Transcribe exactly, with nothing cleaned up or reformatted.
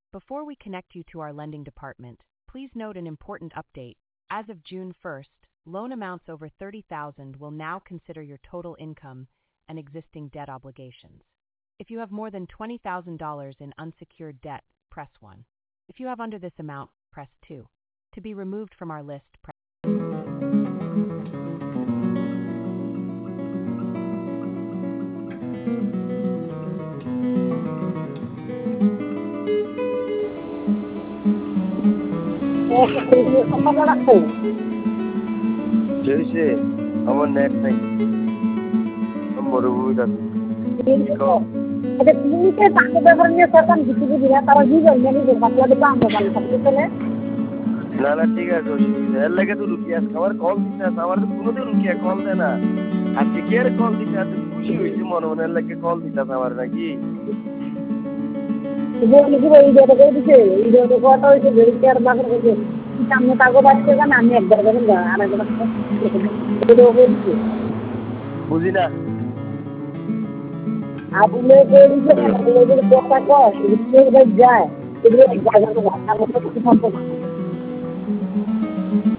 Before we connect you to our lending department, please note an important update. As of June first, loan amounts over thirty thousand will now consider your total income and existing debt obligations. If you have more than twenty thousand dollars in unsecured debt, press one. If you have under this amount, press two. To be removed from our list, press জেসে আমার net নাই মরুভূমি আছে এটা তুমি তাকে ব্যাপার নিয়ে সরকার কিছু বুঝি না তারা জীবন জানি যে বাচ্চাদের দাম দোকান থাকতে চলে না না ঠিক আছে অসুবিধা এর লাগে তো রুকিয়া খাবার কল দিতে আছে আমার তো কোনোদিন রুকিয়া কল দেয় না আজকে কি আর কল দিতে আছে খুশি হয়েছে মনে মনে এর লাগে কল দিতে আছে আমার নাকি বলি কি এই যে করে দিছে এই যে কথা হইছে ভেরি কেয়ার বাগর হইছে সামনে কাগজ আসছে না আমি একবার দেখেন আর একবার এটা বলছি বুঝি না আপনি বলছেন আপনাদের কথা কয় এটা যায় এগুলো জায়গা তো ভাষা মতো কিছু সম্পর্ক